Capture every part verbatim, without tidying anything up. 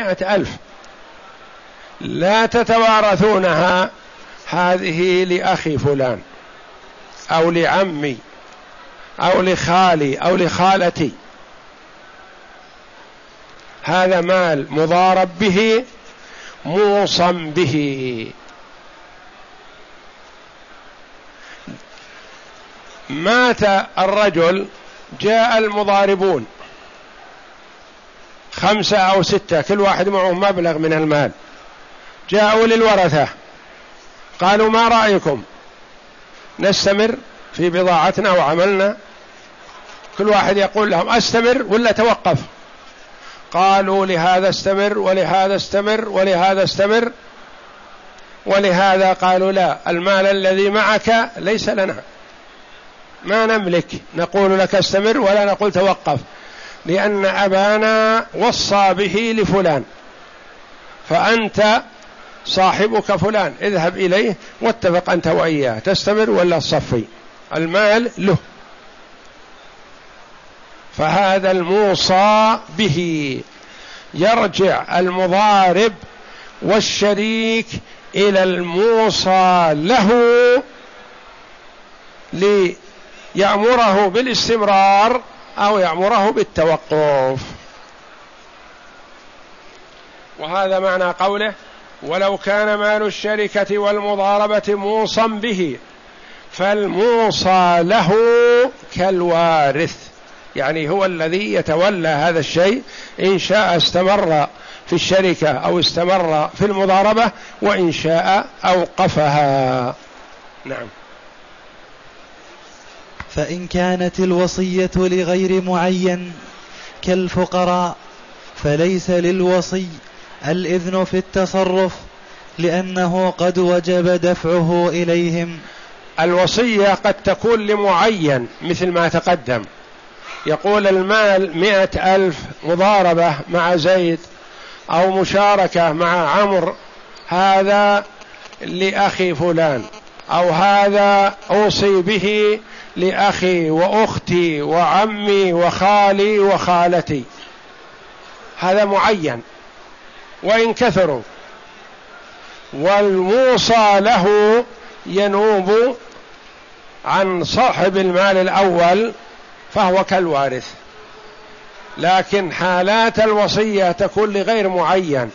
مائة ألف لا تتوارثونها، هذه لأخي فلان أو لعمي أو لخالي أو لخالتي، هذا مال مضارب به موصم به. مات الرجل، جاء المضاربون خمسة أو ستة كل واحد معه مبلغ من المال، جاءوا للورثة قالوا ما رأيكم نستمر في بضاعتنا وعملنا؟ كل واحد يقول لهم أستمر ولا توقف؟ قالوا لهذا استمر ولهذا استمر ولهذا استمر، ولهذا قالوا لا، المال الذي معك ليس لنا، ما نملك نقول لك استمر ولا نقول توقف، لأن أبانا وصى به لفلان، فأنت صاحبك فلان اذهب إليه واتفق أنت وإياه تستمر ولا تصفي، المال له. فهذا الموصى به يرجع المضارب والشريك إلى الموصى له ليأمره بالاستمرار أو يأمره بالتوقف. وهذا معنى قوله ولو كان مال الشركة والمضاربة موصى به فالموصى له كالوارث، يعني هو الذي يتولى هذا الشيء، إن شاء استمر في الشركة أو استمر في المضاربة، وإن شاء أوقفها. نعم. فإن كانت الوصية لغير معين كالفقراء فليس للوصي الإذن في التصرف، لأنه قد وجب دفعه إليهم. الوصية قد تكون لمعين مثل ما تقدم، يقول المال مئة ألف مضاربة مع زيد أو مشاركة مع عمرو، هذا لأخي فلان، أو هذا أوصي به لأخي وأختي وعمي وخالي وخالتي، هذا معين وإن كثروا. والموصى له ينوب عن صاحب المال الأول فهو كالوارث، لكن حالات الوصية تكون لغير معين.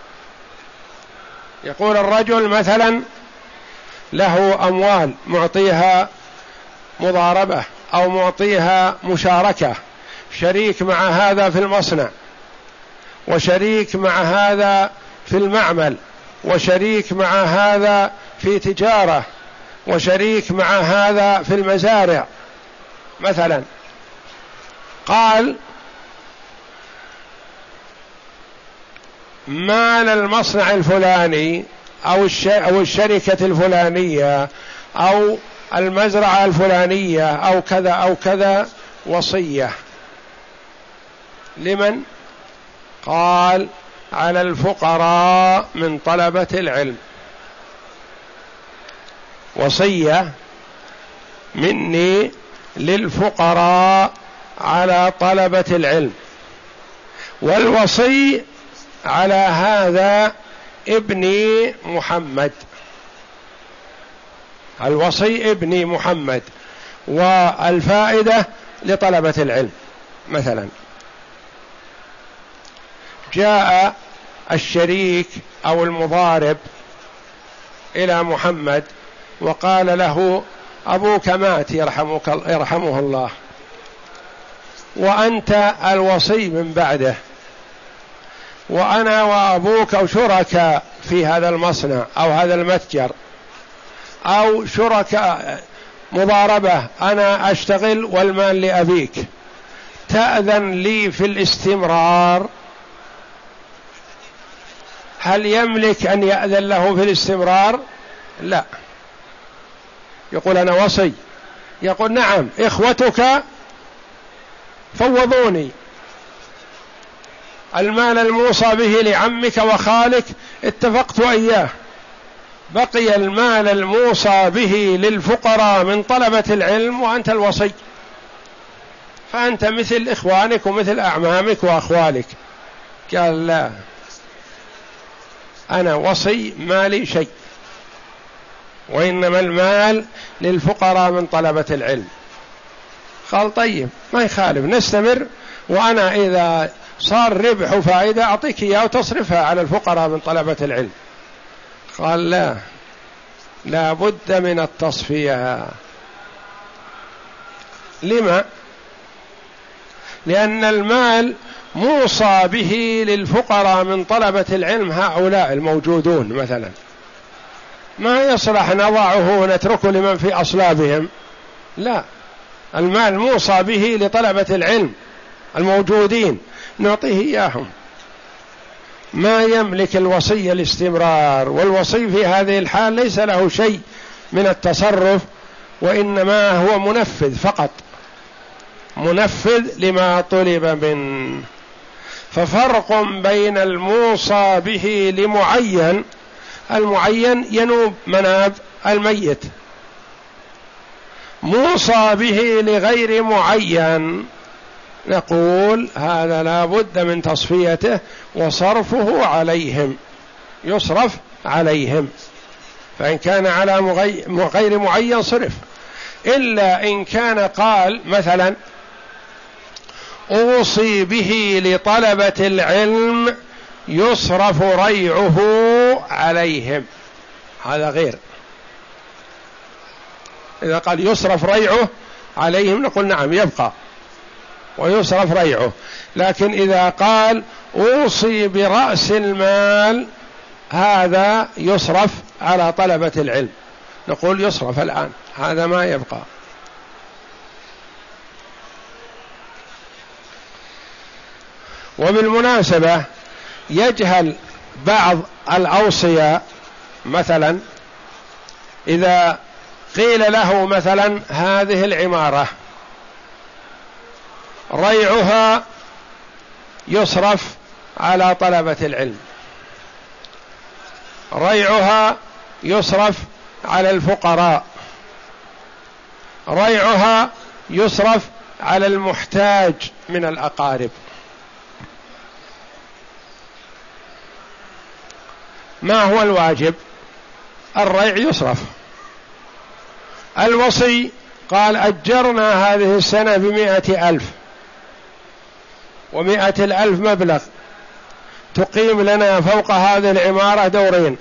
يقول الرجل مثلا له أموال معطيها مضاربة أو معطيها مشاركة، شريك مع هذا في المصنع وشريك مع هذا في المعمل وشريك مع هذا في تجارة وشريك مع هذا في المزارع مثلا. قال مال المصنع الفلاني أو الشركة الفلانية أو المزرعة الفلانية أو كذا أو كذا وصية لمن؟ قال على الفقراء من طلبة العلم، وصية مني للفقراء على طلبة العلم، والوصي على هذا ابني محمد، الوصي ابني محمد، والفائدة لطلبة العلم مثلا. جاء الشريك أو المضارب إلى محمد وقال له أبوك مات يرحمك يرحمه الله، وأنت الوصي من بعده، وأنا وأبوك شركاء في هذا المصنع أو هذا المتجر أو شركاء مضاربة، أنا أشتغل والمال لأبيك، تأذن لي في الاستمرار؟ هل يملك أن يأذن له في الاستمرار؟ لا. يقول أنا وصي، يقول نعم إخوتك فوضوني، المال الموصى به لعمك وخالك اتفقت وإياه، بقي المال الموصى به للفقراء من طلبة العلم وأنت الوصي، فأنت مثل إخوانك ومثل أعمامك وأخوالك. قال لا، أنا وصي مالي شيء، وإنما المال للفقراء من طلبة العلم. قال طيب ما يخالف نستمر، وأنا إذا صار ربح وفائدة أعطيك إياه وتصرفها على الفقراء من طلبة العلم. قال لا، لا بد من التصفية. لما؟ لأن المال موصى به للفقراء من طلبة العلم هؤلاء الموجودون مثلا، ما يصلح نضعه ونتركه لمن في أصلابهم، لا، المال موصى به لطلبة العلم الموجودين نعطيه إياهم. ما يملك الوصي الاستمرار، والوصي في هذه الحال ليس له شيء من التصرف، وإنما هو منفذ فقط، منفذ لما طلب منه. ففرق بين الموصى به لمعين، المعين ينوب مناب الميت، موصى به لغير معين نقول هذا لا بد من تصفيته وصرفه عليهم، يصرف عليهم. فإن كان على غير معين صرف، إلا إن كان قال مثلا أوصي به لطلبة العلم يصرف ريعه عليهم، هذا غير. إذا قال يصرف ريعه عليهم نقول نعم يبقى ويصرف ريعه. لكن إذا قال أوصي برأس المال هذا يصرف على طلبة العلم نقول يصرف الآن، هذا ما يبقى. وبالمناسبة يجهل بعض الأوصياء، مثلا إذا قيل له مثلا هذه العمارة ريعها يصرف على طلبة العلم، ريعها يصرف على الفقراء، ريعها يصرف على المحتاج من الأقارب، ما هو الواجب؟ الريع يصرف. الوصي قال أجرنا هذه السنة بمائة ألف، ومائة الألف مبلغ تقيم لنا فوق هذه العمارة دورين،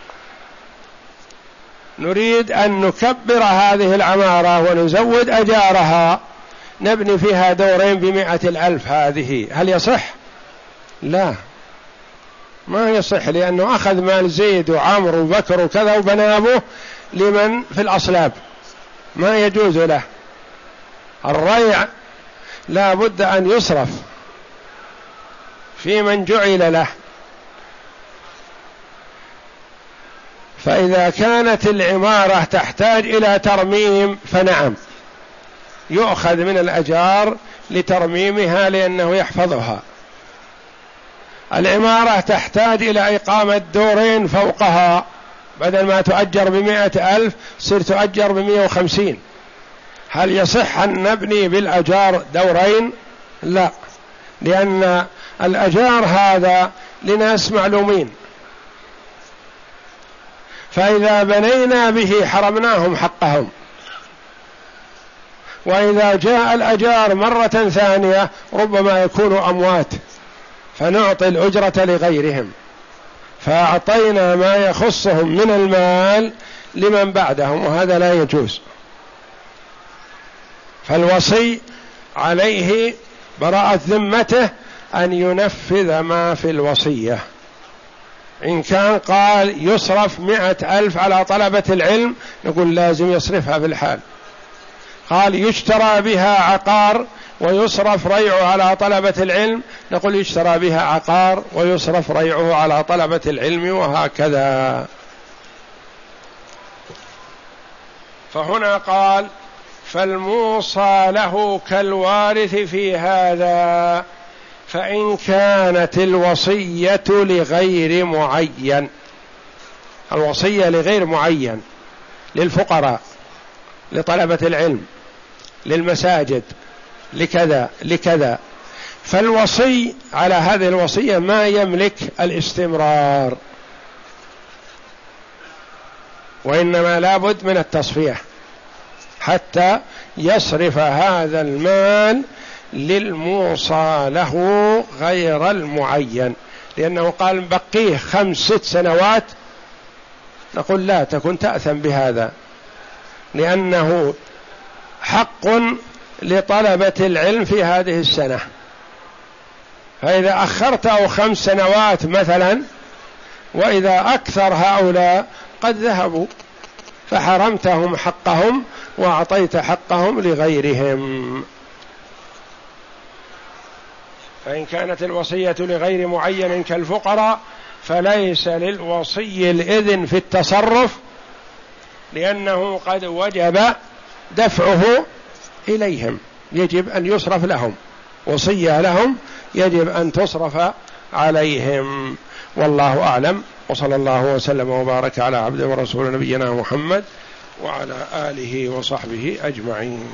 نريد أن نكبر هذه العمارة ونزود أجارها، نبني فيها دورين بمائة الألف، هذه هل يصح؟ لا، ما يصح، لأنه أخذ مال زيد وعمر وبكر وكذا وبنابه لمن في الأصلاب، ما يجوز له. الريع لا بد أن يصرف في من جعل له. فإذا كانت العمارة تحتاج إلى ترميم فنعم يؤخذ من الأجار لترميمها لأنه يحفظها. العمارة تحتاج إلى إقامة دورين فوقها، بدل ما تؤجر بمائة ألف صير تؤجر بمائة وخمسين، هل يصح أن نبني بالأجار دورين؟ لا، لأن الأجار هذا لناس معلومين، فإذا بنينا به حرمناهم حقهم، وإذا جاء الأجار مرة ثانية ربما يكونوا أموات فنعطي الأجرة لغيرهم، فأعطينا ما يخصهم من المال لمن بعدهم، وهذا لا يجوز. فالوصي عليه براءة ذمته أن ينفذ ما في الوصية. إن كان قال يصرف مئة ألف على طلبة العلم نقول لازم يصرفها في الحال. قال يشترى بها عقار ويصرف ريعه على طلبة العلم نقول يشترى بها عقار ويصرف ريعه على طلبة العلم، وهكذا. فهنا قال فالموصى له كالوارث في هذا، فإن كانت الوصية لغير معين، الوصية لغير معين، للفقراء، لطلبة العلم، للمساجد، لكذا لكذا، فالوصي على هذه الوصية ما يملك الاستمرار، وإنما لابد من التصفية حتى يصرف هذا المال للموصى له غير المعين، لأنه قال بقيه خمس ست سنوات، نقول لا، تكون تأثم بهذا، لأنه حق لطلبة العلم في هذه السنة. فإذا أخرته خمس سنوات مثلا، وإذا أكثر هؤلاء قد ذهبوا، فحرمتهم حقهم وأعطيت حقهم لغيرهم. فإن كانت الوصية لغير معين كالفقراء فليس للوصي الإذن في التصرف، لأنه قد وجب دفعه إليهم، يجب أن يصرف لهم، وصية لهم يجب أن تصرف عليهم. والله أعلم، وصلى الله وسلم وبارك على عبده ورسول نبينا محمد وعلى آله وصحبه أجمعين.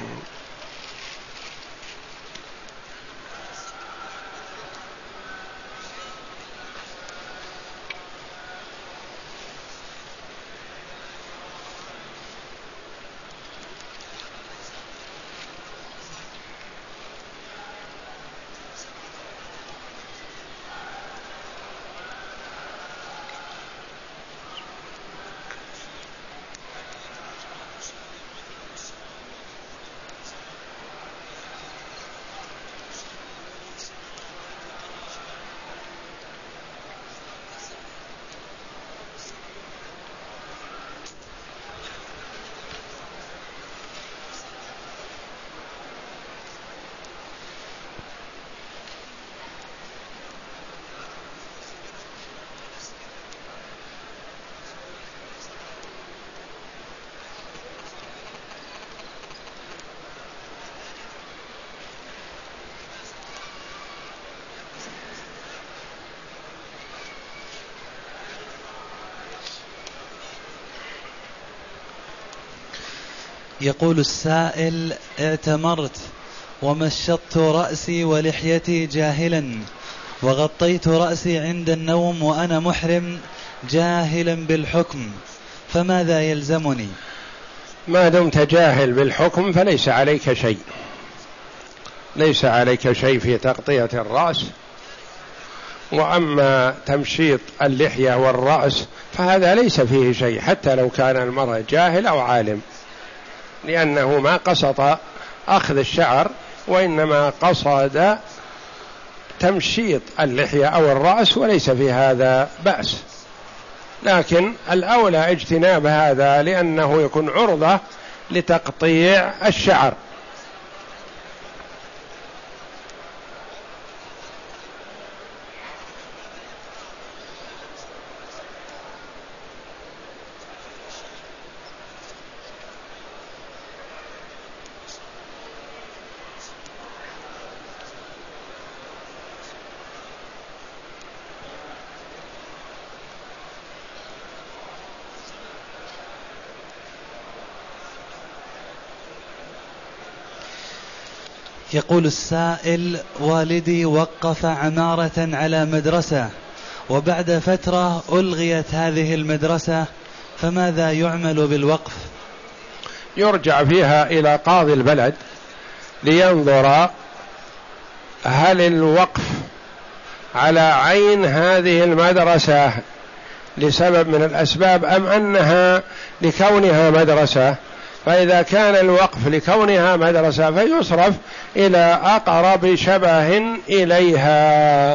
يقول السائل: اعتمرت ومشطت رأسي ولحيتي جاهلا، وغطيت رأسي عند النوم وأنا محرم جاهلا بالحكم، فماذا يلزمني؟ ما دمت جاهل بالحكم فليس عليك شيء، ليس عليك شيء في تغطية الرأس. وأما تمشيط اللحية والرأس فهذا ليس فيه شيء، حتى لو كان المرء جاهل أو عالم، لأنه ما قصد أخذ الشعر، وإنما قصد تمشيط اللحية أو الرأس، وليس في هذا بأس. لكن الأولى اجتناب هذا، لأنه يكون عرضة لتقطيع الشعر. يقول السائل: والدي وقف عمارة على مدرسة، وبعد فترة ألغيت هذه المدرسة، فماذا يعمل بالوقف؟ يرجع فيها إلى قاضي البلد لينظر هل الوقف على عين هذه المدرسة لسبب من الأسباب أم أنها لكونها مدرسة. فإذا كان الوقف لكونها مدرسة فيصرف إلى أقرب شبه إليها.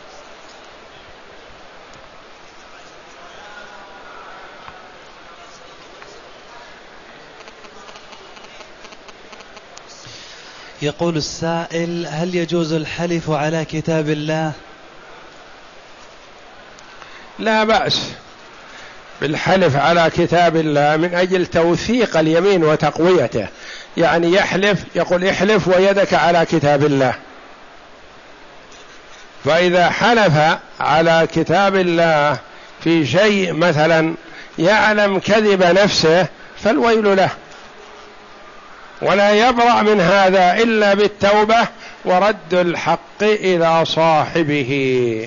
يقول السائل: هل يجوز الحلف على كتاب الله؟ لا بأس بالحلف على كتاب الله من أجل توثيق اليمين وتقويته، يعني يحلف، يقول احلف ويدك على كتاب الله. فإذا حلف على كتاب الله في شيء مثلا يعلم كذب نفسه فالويل له، ولا يبرأ من هذا إلا بالتوبة ورد الحق إلى صاحبه.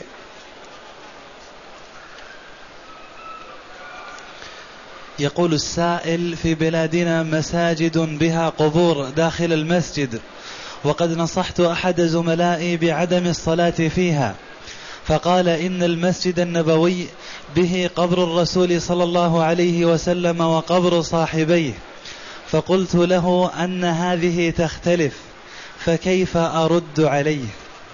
يقول السائل: في بلادنا مساجد بها قبور داخل المسجد، وقد نصحت أحد زملائي بعدم الصلاة فيها، فقال إن المسجد النبوي به قبر الرسول صلى الله عليه وسلم وقبر صاحبيه، فقلت له أن هذه تختلف، فكيف أرد عليه؟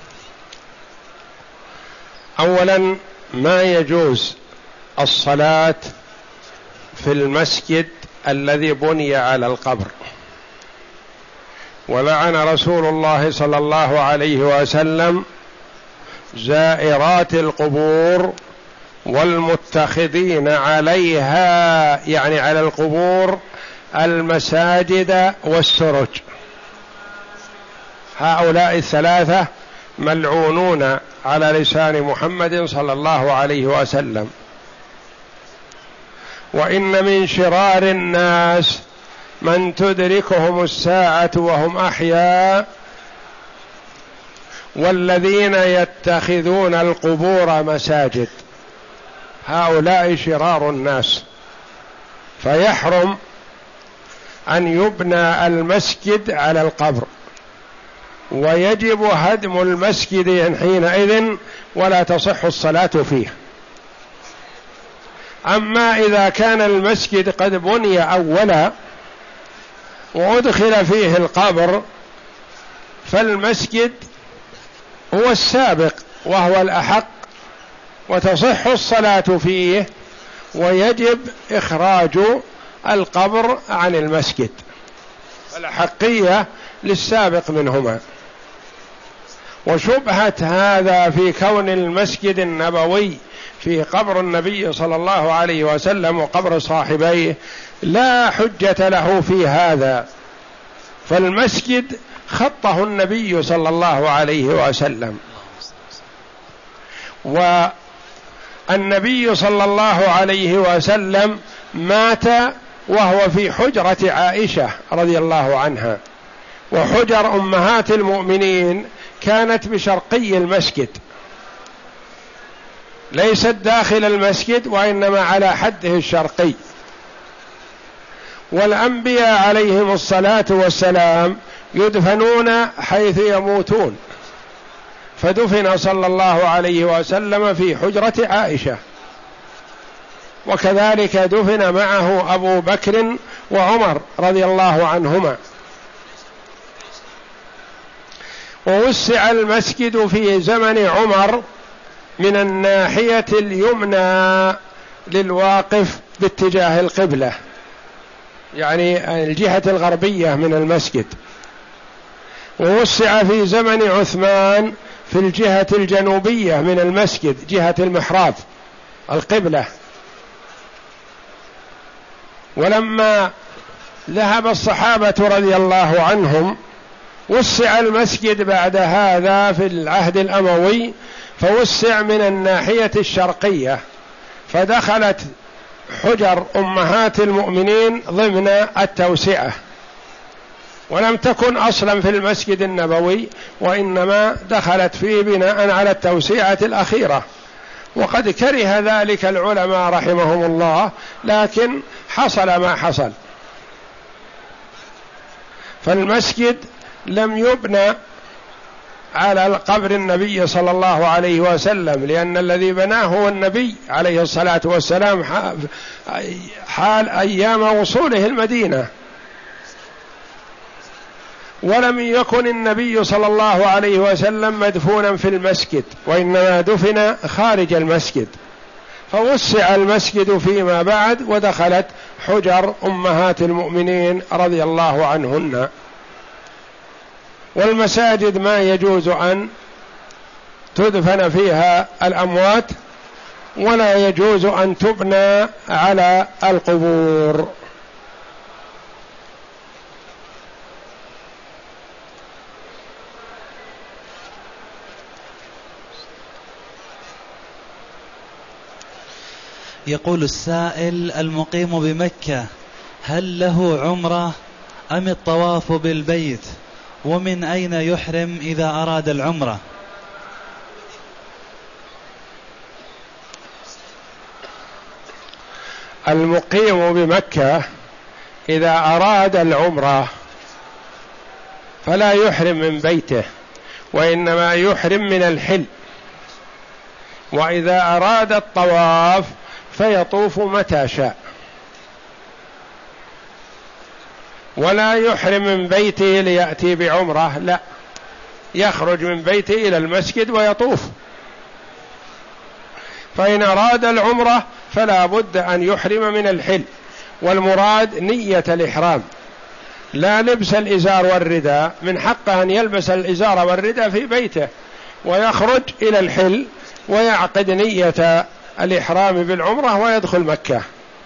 أولا، ما يجوز الصلاة في المسجد الذي بني على القبر، ولعن رسول الله صلى الله عليه وسلم زائرات القبور والمتخذين عليها، يعني على القبور، المساجد والسرج. هؤلاء الثلاثة ملعونون على لسان محمد صلى الله عليه وسلم. وإن من شرار الناس من تدركهم الساعة وهم أحياء، والذين يتخذون القبور مساجد، هؤلاء شرار الناس. فيحرم أن يبنى المسجد على القبر، ويجب هدم المسجد حينئذ، ولا تصح الصلاة فيه. أما إذا كان المسجد قد بني أولا وأدخل فيه القبر، فالمسجد هو السابق وهو الأحق، وتصح الصلاة فيه، ويجب إخراج القبر عن المسجد، الأحقية للسابق منهما. وشبهة هذا في كون المسجد النبوي في قبر النبي صلى الله عليه وسلم وقبر صاحبيه لا حجة له في هذا، فالمسجد خطه النبي صلى الله عليه وسلم، والنبي صلى الله عليه وسلم مات وهو في حجرة عائشة رضي الله عنها، وحجر أمهات المؤمنين كانت بشرقي المسجد، ليست داخل المسجد وإنما على حده الشرقي. والأنبياء عليهم الصلاة والسلام يدفنون حيث يموتون، فدفن صلى الله عليه وسلم في حجرة عائشة، وكذلك دفن معه أبو بكر وعمر رضي الله عنهما. ووسع المسجد في زمن عمر من الناحية اليمنى للواقف باتجاه القبلة، يعني الجهة الغربية من المسجد، ووسع في زمن عثمان في الجهة الجنوبية من المسجد، جهة المحراب القبلة. ولما ذهب الصحابة رضي الله عنهم وسع المسجد بعد هذا في العهد الأموي، فوسع من الناحية الشرقية، فدخلت حجر أمهات المؤمنين ضمن التوسعة، ولم تكن أصلا في المسجد النبوي، وإنما دخلت فيه بناء على التوسعة الأخيرة. وقد كره ذلك العلماء رحمهم الله، لكن حصل ما حصل. فالمسجد لم يبنى على قبر النبي صلى الله عليه وسلم، لأن الذي بناه هو النبي عليه الصلاة والسلام حال أيام وصوله المدينة، ولم يكن النبي صلى الله عليه وسلم مدفونا في المسجد، وإنما دفن خارج المسجد، فوسع المسجد فيما بعد، ودخلت حجر أمهات المؤمنين رضي الله عنهن. والمساجد ما يجوز أن تدفن فيها الأموات، ولا يجوز أن تبنى على القبور. يقول السائل: المقيم بمكة هل له عمرة أم الطواف بالبيت؟ ومن أين يحرم إذا أراد العمرة؟ المقيم بمكة إذا أراد العمرة فلا يحرم من بيته، وإنما يحرم من الحل، وإذا أراد الطواف فيطوف متى شاء، ولا يحرم من بيته ليأتي بعمرة، لا، يخرج من بيته إلى المسجد ويطوف. فإن أراد العمرة فلا بد أن يحرم من الحل، والمراد نية الإحرام، لا لبس الإزار والرداء. من حقه أن يلبس الإزار والرداء في بيته ويخرج إلى الحل ويعقد نية الإحرام بالعمرة ويدخل مكة.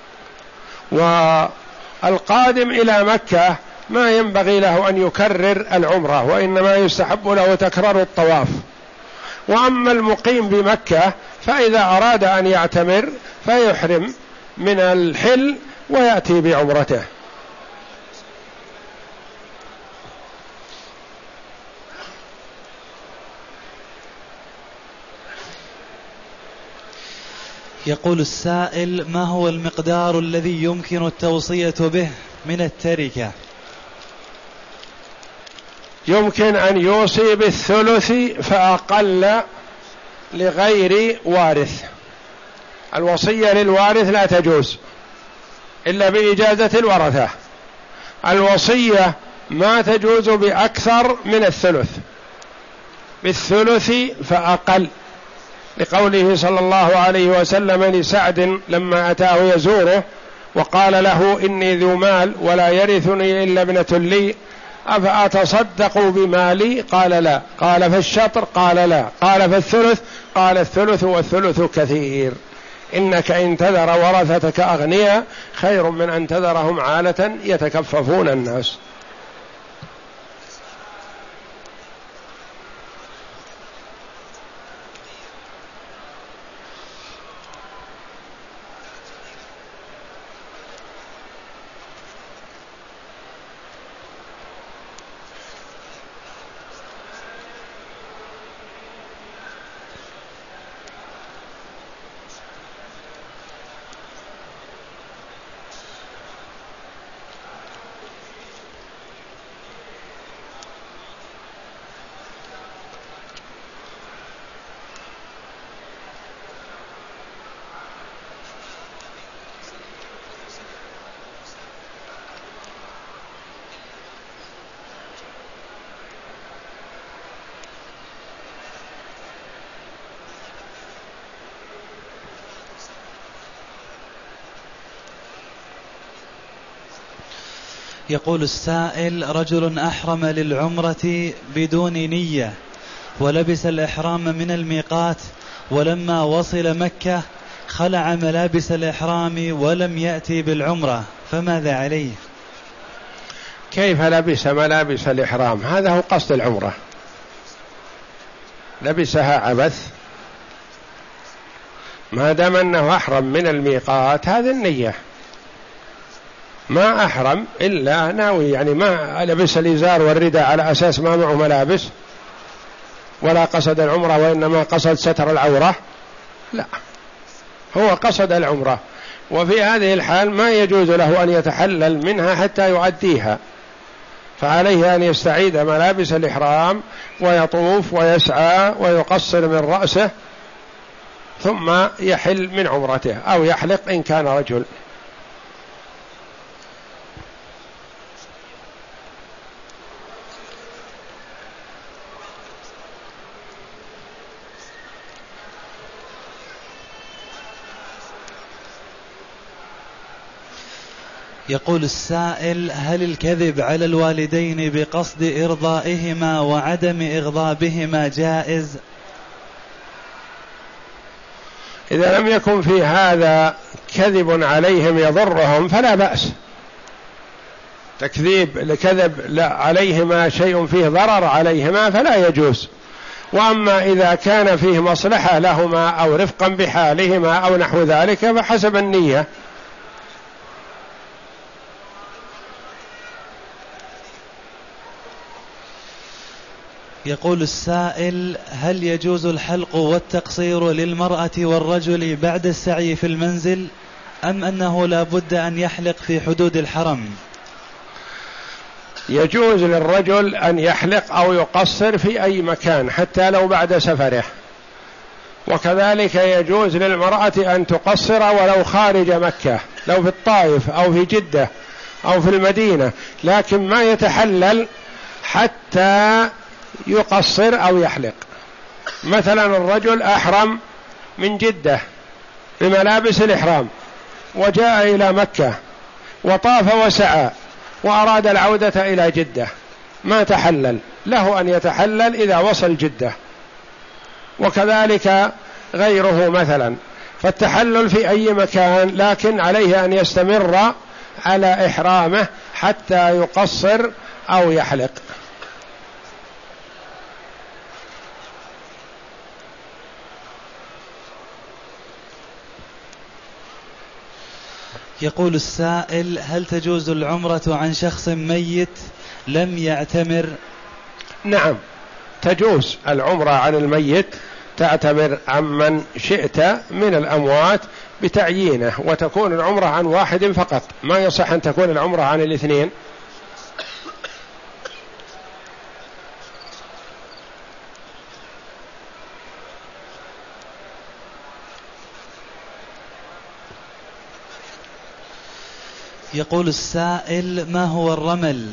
والقادم إلى مكة ما ينبغي له أن يكرر العمرة، وإنما يستحب له تكرار الطواف. وأما المقيم بمكة فإذا أراد أن يعتمر فيحرم من الحل ويأتي بعمرته. يقول السائل: ما هو المقدار الذي يمكن التوصية به من التركة؟ يمكن أن يوصي بالثلث فأقل لغير وارث. الوصية للوارث لا تجوز إلا بإجازة الورثة. الوصية ما تجوز بأكثر من الثلث، بالثلث فأقل، لقوله صلى الله عليه وسلم لسعد لما أتاه يزوره وقال له: إني ذو مال ولا يرثني إلا ابنة لي، أفأتصدق بمالي؟ قال: لا. قال: فالشطر؟ قال: لا. قال: فالثلث؟ قال: الثلث والثلث كثير. إنك إن تذر ورثتك أغنياء خير من أن تذرهم عالة يتكففون الناس. يقول السائل: رجل أحرم للعمرة بدون نية ولبس الإحرام من الميقات، ولما وصل مكة خلع ملابس الإحرام ولم يأتي بالعمرة، فماذا عليه؟ كيف لبس ملابس الإحرام؟ هذا هو قصد العمرة، لبسها عبث. ما دام أنه أحرم من الميقات هذه النية، ما أحرم إلا ناوي، يعني ما لبس الإزار والرداء على أساس ما معه ملابس ولا قصد العمرة وإنما قصد ستر العورة، لا، هو قصد العمرة. وفي هذه الحال ما يجوز له أن يتحلل منها حتى يؤديها، فعليه أن يستعيد ملابس الإحرام ويطوف ويسعى ويقصر من رأسه ثم يحل من عمرته، أو يحلق إن كان رجل. يقول السائل: هل الكذب على الوالدين بقصد إرضائهما وعدم إغضابهما جائز؟ إذا لم يكن في هذا كذب عليهم يضرهم فلا بأس. تكذيب لكذب عليهما شيء فيه ضرر عليهما فلا يجوز. وأما إذا كان فيه مصلحة لهما أو رفقا بحالهما أو نحو ذلك فحسب النية. يقول السائل: هل يجوز الحلق والتقصير للمرأة والرجل بعد السعي في المنزل، أم أنه لا بد أن يحلق في حدود الحرم؟ يجوز للرجل أن يحلق أو يقصر في أي مكان حتى لو بعد سفره، وكذلك يجوز للمرأة أن تقصر ولو خارج مكة، لو في الطائف أو في جدة أو في المدينة، لكن ما يتحلل حتى يقصر أو يحلق. مثلا الرجل أحرم من جدة بملابس الإحرام وجاء إلى مكة وطاف وسعى وأراد العودة إلى جدة، ما تحلل، له أن يتحلل إذا وصل جدة، وكذلك غيره مثلا. فالتحلل في أي مكان، لكن عليه أن يستمر على إحرامه حتى يقصر أو يحلق. يقول السائل: هل تجوز العمرة عن شخص ميت لم يعتمر؟ نعم تجوز العمرة عن الميت، تعتبر عمن شئت من الأموات بتعيينه، وتكون العمرة عن واحد فقط، ما يصح أن تكون العمرة عن الاثنين. يقول السائل: ما هو الرمل؟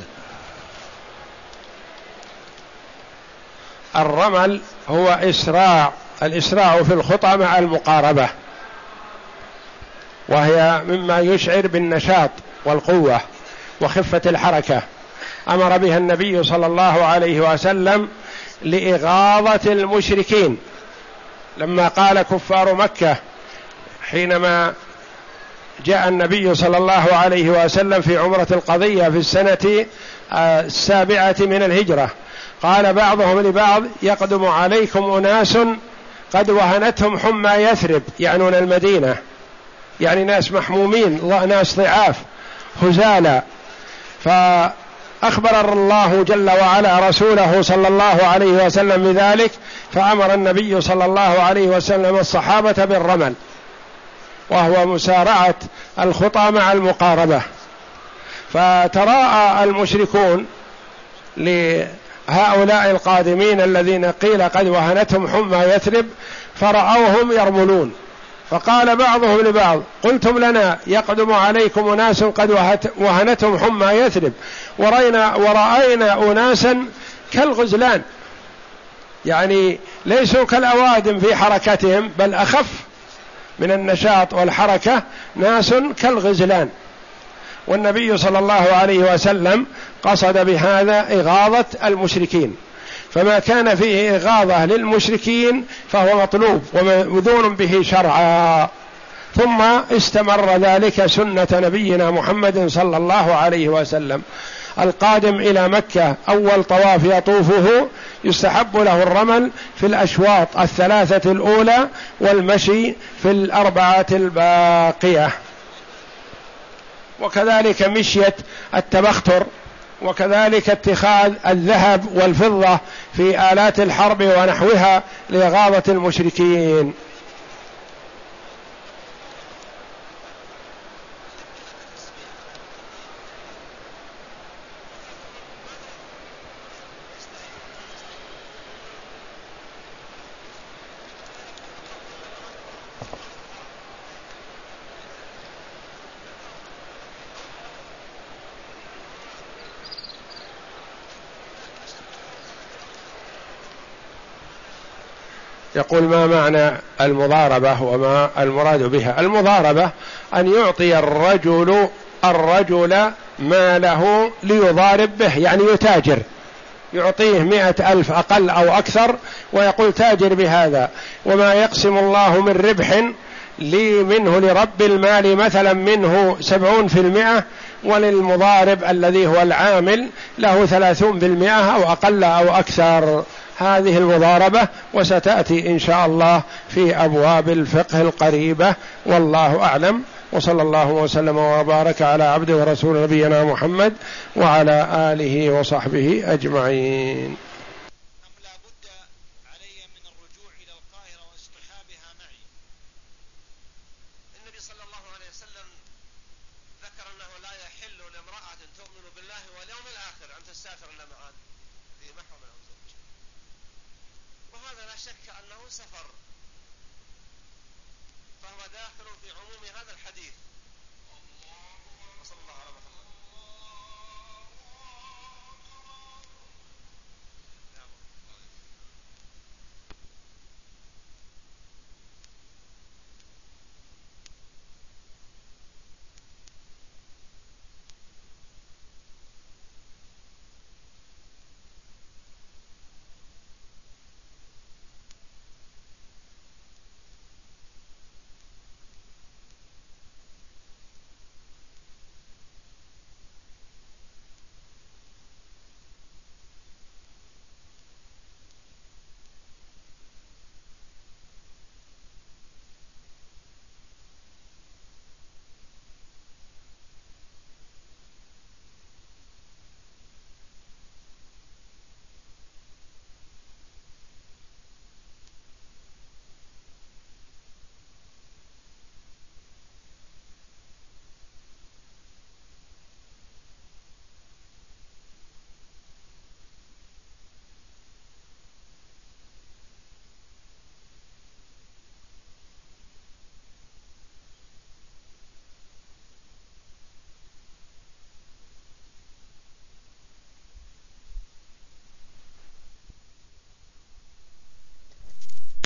الرمل هو إسراع الإسراع في الخطى مع المقاربة، وهي مما يشعر بالنشاط والقوة وخفة الحركة. أمر بها النبي صلى الله عليه وسلم لإغاظة المشركين، لما قال كفار مكة حينما جاء النبي صلى الله عليه وسلم في عمرة القضية في السنة السابعة من الهجرة، قال بعضهم لبعض: يقدم عليكم أناس قد وهنتهم حمى يثرب، يعنون المدينة، يعني ناس محمومين، ناس ضعاف هزالا. فأخبر الله جل وعلا رسوله صلى الله عليه وسلم بذلك، فأمر النبي صلى الله عليه وسلم الصحابة بالرمل، وهو مسارعة الخطى مع المقاربة. فتراءى المشركون لهؤلاء القادمين الذين قيل قد وهنتهم حمى يثرب، فرأوهم يرملون، فقال بعضهم لبعض: قلتم لنا يقدم عليكم أناس قد وهنتهم حمى يثرب، ورأينا, ورأينا أناسا كالغزلان، يعني ليسوا كالأوادم في حركتهم بل أخف من النشاط والحركة، ناس كالغزلان. والنبي صلى الله عليه وسلم قصد بهذا إغاظة المشركين، فما كان فيه إغاظة للمشركين فهو مطلوب ومذون به شرعا. ثم استمر ذلك سنة نبينا محمد صلى الله عليه وسلم. القادم إلى مكة أول طواف يطوفه يستحب له الرمل في الأشواط الثلاثة الأولى، والمشي في الأربعة الباقية، وكذلك مشية التبختر، وكذلك اتخاذ الذهب والفضة في آلات الحرب ونحوها لإغاظة المشركين. يقول: ما معنى المضاربة وما المراد بها؟ المضاربة أن يعطي الرجل الرجل ماله ليضارب به، يعني يتاجر، يعطيه مئة ألف أقل أو أكثر ويقول تاجر بهذا، وما يقسم الله من ربح لي منه لرب المال مثلا منه سبعون في المئة، وللمضارب الذي هو العامل له ثلاثون بالمئة أو أقل أو أكثر. هذه المضاربة، وستأتي إن شاء الله في أبواب الفقه القريبة، والله أعلم. وصلى الله وسلم وبارك على عبده ورسول نبينا محمد وعلى آله وصحبه أجمعين. لا بد علي من الرجوع إلى القاهرة واصطحابها معي. النبي صلى الله عليه وسلم الله واليوم الآخر أن تستأثر إلا مع ذي محرم أو زوج، وهذا لا شك أنه سفر، فهو داخل في عموم هذا الحديث.